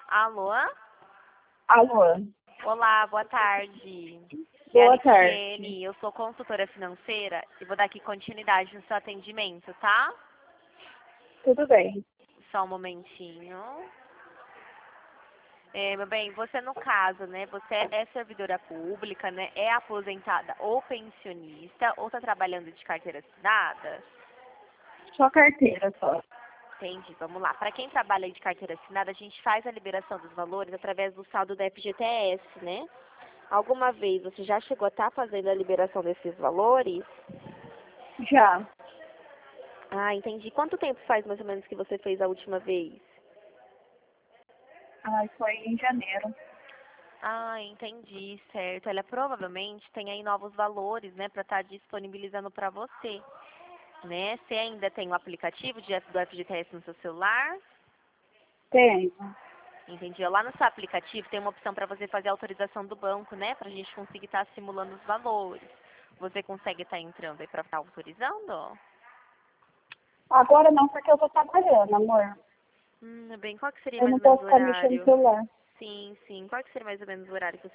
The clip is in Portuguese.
Alô? Alô, Olá, boa tarde. É a boa Lixiene, tarde. eu sou consultora financeira e vou dar aqui continuidade no seu atendimento, tá? Tudo bem. Só um momentinho. Meu bem, você no caso, né, você é servidora pública, né, é aposentada ou pensionista, ou está trabalhando de carteira assinada? Só carteira só. Entendi, vamos lá. Para quem trabalha de carteira assinada, a gente faz a liberação dos valores através do saldo do FGTS, né? Alguma vez você já chegou a estar fazendo a liberação desses valores? Já. Ah, entendi. Quanto tempo faz mais ou menos que você fez a última vez? Ai, foi em janeiro. Ah, entendi, certo. Ela provavelmente tem aí novos valores, né, para estar disponibilizando para você, né? Você ainda tem o aplicativo do FGTS no seu celular? Tenho. Entendi. Lá no seu aplicativo tem uma opção para você fazer a autorização do banco, né, para a gente conseguir estar simulando os valores. Você consegue estar entrando aí para estar autorizando? Agora não, porque eu tô trabalhando, amor. Bem, qual que seria Eu mais não ou menos posso o ficar mexendo no horário? celular. Sim, sim. Qual que seria mais ou menos o horário que